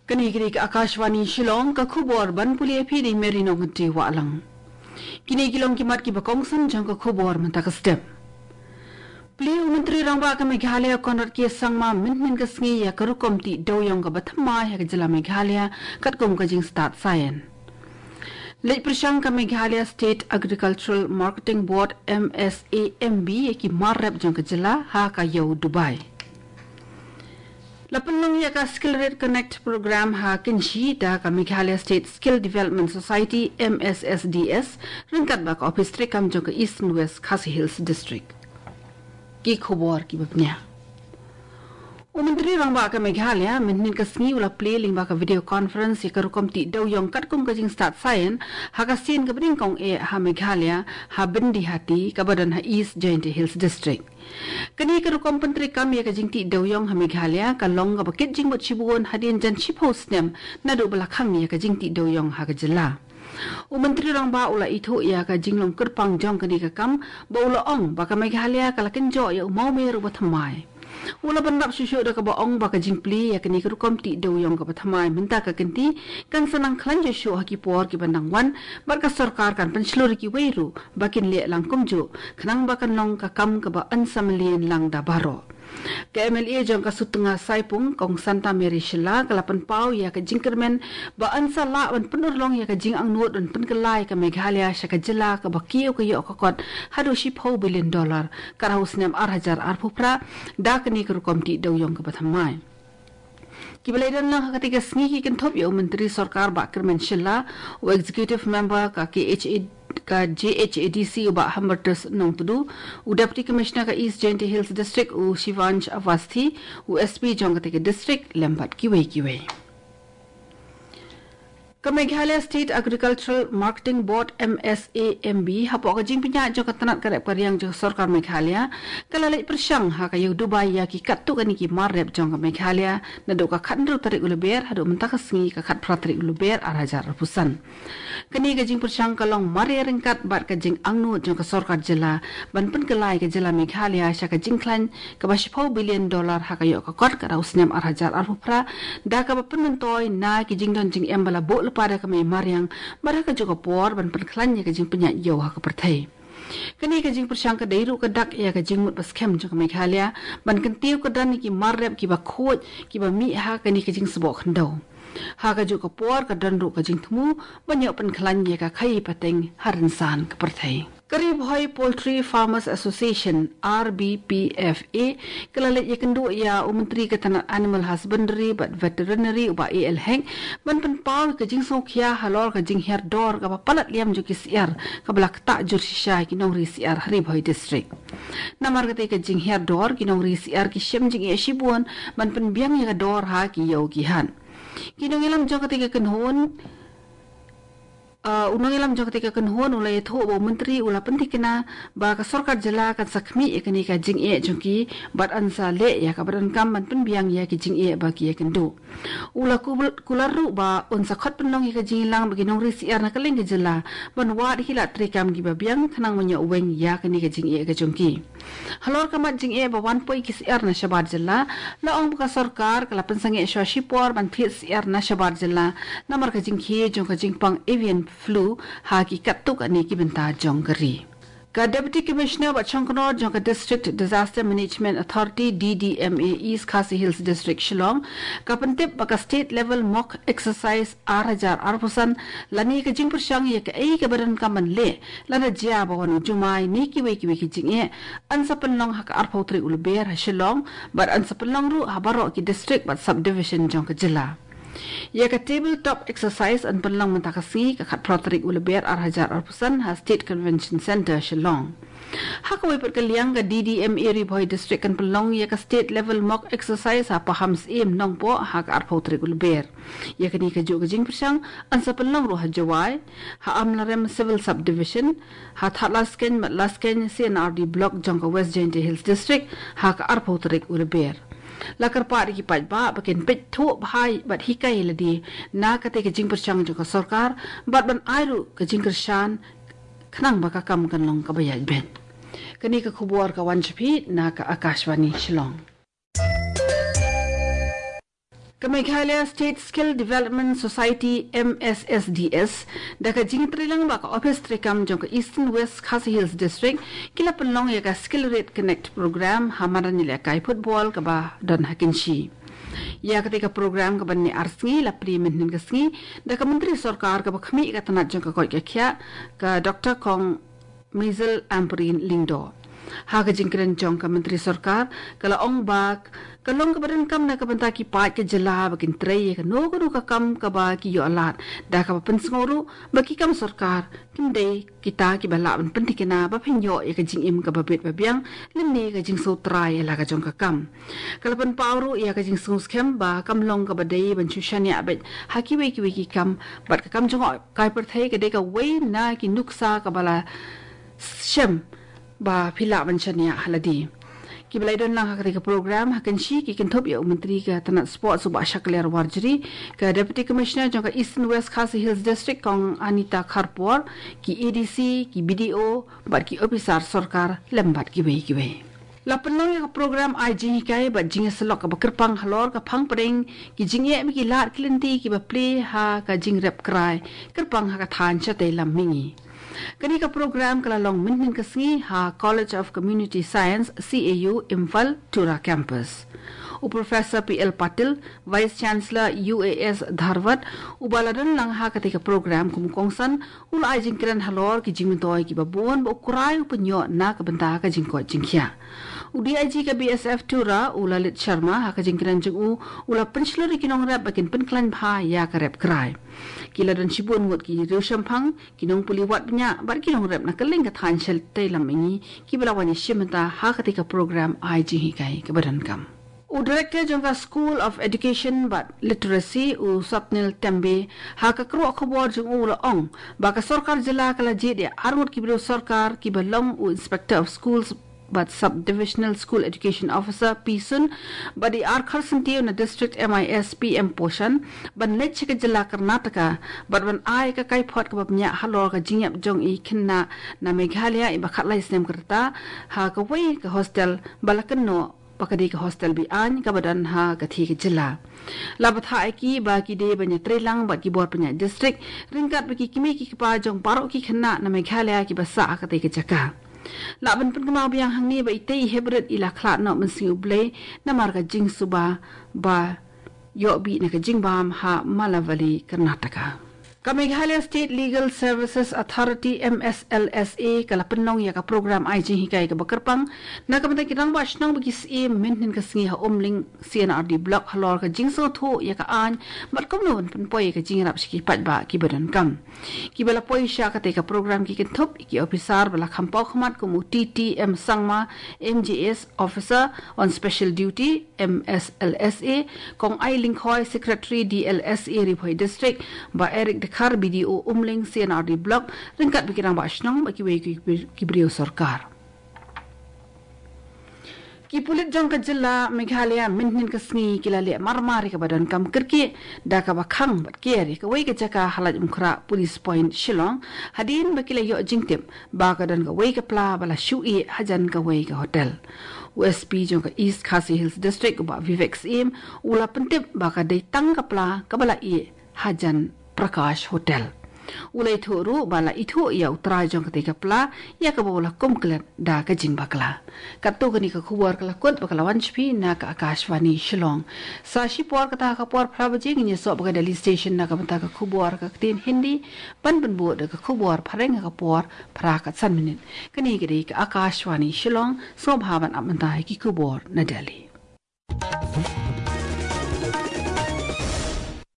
Kini ke Akashwani Shillong ka khubor ban puli phi ni merino ngti walang. Kini kilong kimat ki bakongsan jang ka khubor manta ka step. Pli Menteri Rangba ka Meghalaya Konrad K Sangma min ka sngi ya karukomti doyong ka bathma ya ka jila Meghalaya katkom ka jing start sayan. Late Prashang ka Meghalaya State Agricultural Marketing Board MSAMB ki marrep jang ka jila ha ka yau Dubai. Lapanlang ya ka Skill Rate Connect program ha kinshi da ka Meghalaya State Skill Development Society MSSDS ringkat ba ka office trekam jong ka East and West Khasi Hills District. Ki khobor ki bapnya. Menteri Rangba ka Meghalaya min ka sngi ula play ling ba ka video conference ya ka rukomti doyong katkum ka jing start sayan ha ka sin ka bring kong e ha Meghalaya ha bindi hati ka badan ha East Giant Hills District. Kani ka rukom pentri kami ka jing ti doyong ha Meghalaya ka long ka bakit jing bot chibuon hadin jan chipos nem na do belakang ya ka jing ti doyong ha ka jela. Menteri Rangba ula itu ya ka jinglong kerpang jong kani ka kam ba ula ong ba ka Meghalaya ka lakin jo ya mau meru ba thamai. Ula bandap susu da ka ba ong ba ka jingpli ya kani ka rukom ti doyong ka ba thamai minta ka kenti kan sanang klan jo shu haki por ki bandang wan bar ka sarkar kan penslur ki weiru bakin le lang kumjo khnang ba kan long ka kam ka ba ansamlien lang da baro. Ka MLA jong ka sutunga saipung kong Santa Mary Shila kalapan pau ya ka jingkermen ba ansa la wan penurlong ya ka jing ang nuot un penkelai ka Meghalaya sya ka jela ka bakiyo ka yo ka kot hadu $10 billion karahus nem arhajar arpupra da kani ka rukomti doyong ka bathamai. Kibalaidan lang ketika sngi ki kentop ya Menteri Sarkar ba kermen Shila o executive member ka JHADC ba Hambertus nong tudu u Deputy Commissioner ka East Giant Hills District u Shivansh Avasthi u SP jong ketika district lempat kiwei. Ka Meghalaya State Agricultural Marketing Board MSAMB hapo ka jing pinya jong katanat karep karyang jong Sarkar Meghalaya kalalai persyang ha ka Dubai ya ki kattu kani ki marrep jong ka Meghalaya na do ka khandru tarik uleber hado mentaka sngi ka khat pratrik uleber arhajar repusan. Kani ka jing persyang kalong mari ringkat bat ka jing angnu jong ka Sarkar jela ban pen kelai ka jela Meghalaya sya ka jing klan ka $10 billion ha ka yo ka kot ka rausnem arhajar arpupra da ka penentoy na ki jing don jing embala bo pada kami mariang baraka juga por ban penklannya ka jing penya yo ha ka perthai. Kani ka jing persyang ka dairu ka dak ya ka jing mut baskem jong ka Meghalaya ban kentiu ka dan ki marrep ki ba khoj ki ba mi ha kani ka jing sebo khandau. Ha ka juga por ka dan ru ka jing thmu banyo penklannya ka khai pateng harinsan ka perthai. Karib Hoi Poultry Farmers Association RBPFA kalalit ya kendu ya Menteri Ketahanan Animal Husbandry but Veterinary uba AL Heng ban penpau ke jing sokya halor ke jing herdor ka palat liam jo kisiar ka balak ta jur shisha ki nong risiar Harib Hoi District. Namar kate ke jing herdor ki nong risiar ki shem jing ya shibuan ban penbiang ya ka dor ha ki yau ki han. Ki nong ilam jo kate ke kenhon unang ilam jong ketika kenhuan ulai tho bo menteri ula pentikna ba ka sarkar jela kan sakmi ekani ka jing e jongki bat ansa le ya ka badan kam ban penbiang ya ki jing e ba ki kendu ula kularu ba unsa khat penlong ka jing lang bagi nong risi ar na kaleng jela ban wa hila trikam gi ba biang khanang manya uweng ya kani ka jing e ka jongki halor kamat jing e ba 1 poi ki siar na shabar jela la ong ka sarkar kala pensange swashi por ban thit siar na shabar jela namar ka jing khi jong ka jing pang avian flu ha ki kattuk ani ki benta jong gari. Ka Deputy Commissioner ba Chongknor jong ka District Disaster Management Authority DDMA East Khasi Hills District Shillong ka pentip ba ka state level mock exercise arhajar arpusan lani ka jing persyang ya ka ai ka badan kaman le lana jia ba wan jumai ni ki we ki jing e ansa penlong ha ka arpautri ulber ha Shillong but ansa penlong ru ha baro ki district ba subdivision jong ka jila. Ya ka tabletop exercise an penlang mentakasi ka khat protrik uleber arhajar arpusan ha State Convention Center Shillong. Hakawai perkaliang ka DDM Harib Hoi District kan penlong ya ka state level mock exercise ha paham sim nong po ha ka arpautrik uleber. Ya ka ni ka jo ka jing persang an sa penlong ru ha jawai ha amlarem civil subdivision ha thatlasken matlasken CNRD block jong ka West Giant Hills District ha ka arpautrik uleber. Lakar pa ki paj ba bakin pet thu bhai bat hikai ladi na kate ke jing perchang jo ka sarkar bat ban airu ke jing kershan khnang ba ka kam kan long ka bayaj ben kani ka khubor ka wan chpi na ka Akashwani Shillong. Meghalaya State Skill Development Society MSSDS daka jing trilang baka office trekam jong ka Eastern West Khasi Hills District kila penlong ya ka Skill Rate Connect program hamaran nila kai football ka ba don hakinshi ya ketika program ka banni arsingi la primen nin kasngi daka menteri sarkar ka bakhmi ka tanat jong ka koi ka khya ka Dr. Kong Mizel Amprin Lingdo Haga jingkren jong ka menteri sarkar kala ong bak kalong ka badan kam na ka banta ki pat ka jala bakin trey ka no ka kam ka ba ki yo alat da ka pen sngoro baki kam sarkar kimdei kita ki bala ban pentikena ba phinyo ya ka jing im ka babet babiang limne ka jing so try la ka jong ka kam kala pen pawru ya ka jing sus kem ba kam long ka badai ban chushan ya bet haki we ki kam bat ka kam jong kai per thai ka de ka we na ki nuksa ka bala shem ba phila banchania haladi ki belai don lang hakri ka program hakan shi ki kinthop ya menteri ka tanat sport suba shakler warjri ka deputy commissioner jong ka Eastern West Khasi Hills District kong Anita Kharpor ki ADC ki BDO bar ki officer sarkar lambat ki wei la penong ya program IG kai ba jing selok ka bakerpang halor ka phang preng ki jingye mi ki lat klinti ki ba play ha ka jing rep cry kerpang ha ka than cha te lam mingi Kani ka program kala long minhin kasngi ha College of Community Science CAU Imphal Tura Campus. Professor PL Patil, Vice Chancellor UAS Dharwad, ubaladan lang ha katika program kumukongsan ula jingkiran halor ki jingmintoy ki babuan ba ukuray upanyo na kabanta ka jingko jingkya. UDIG ka BSF Tura ula Lit Sharma ha ka jingkiran jingu ula pensilori kinong rap bakin penklan bha ya ka rap kray. Kila dan sibun ngut ki riu shampang kinong puliwat nya bar kinong rap na kaling ka than shel te lamingi ki balawani shimenta ha katika program IG kai ka badan kam. Director jongka School of Education but Literacy u Sapnil Tembe ha ka kro khobor jong ula ong ba ka sarkar jila kala jede armut ki bro sarkar ki balong u Inspector of Schools but Subdivisional School Education Officer Pisun but the Arkharsanti na District MIS PM Poshan ban lech ka jila Karnataka but ban ai ka kai phot ka babnya halor ka jingyap jong i khinna na Meghalaya i bakhat lai snem karta ha ka wei ka hostel balakanno pakadi ka hostel bi an ka badan ha ka thi ka jila labatha ki ba ki de banya trelang ba ki bor panya district ringkat ba ki kimi ki pa jong paro ki khanna na Meghalaya ki basa ka te ka jaka laban pen kemau biang hangni ba itei hebret ila khla no mensi uble na mar ka jing suba ba yo bi na ka jing bam ha Malavali Karnataka ka Meghalaya State Legal Services Authority MSLSA kala penong ya ka program IG hikai ka bakerpang na ka bentak kirang watch nang bagi si minhin ka singi ha omling CNRD block halor ka jingso tho ya ka an mat kom non pen poi ka jingrap ski pat ba ki badan kam ki bala poi sha ka te ka program ki kithop ki officer bala khampau khmat ko mu TTM sangma MGS officer on special duty MSLSA kong ai lingkhoi secretary DLSA Ripoi district ba Eric Khar BDO umling CNRD block ringkat bikirang bashnong baki wei ki brio sarkar ki pulit jong ka jilla Meghalaya minhin ka sngi kilale marmari ka badan kam kirki da ka bakhang bat keri ka wei ka jaka halaj umkhra police point Shillong hadin bakila yo jingtip ba ka dan ka wei ka pla bala shui hajan ka wei ka hotel USP jong ka East Khasi Hills District ba Vivek Sim ula pentip ba ka dai tang ka pla ka bala i hajan Prakash Hotel. Ulai thuru bala ithu ya utrai jong ketika pla ya ka bola kumklet da ka jing bakla. Katto kani ka khubor kala kot bakala wanchpi na ka Akashvani Shillong. Sa shipor kata ka por phrabaji ngi so baka Delhi station na ka banta ka khubor ka tin Hindi ban bu da ka khubor phareng ka por phra ka san minute. Kani gri ka Akashvani Shillong so bhavan amanta ki khubor na Delhi.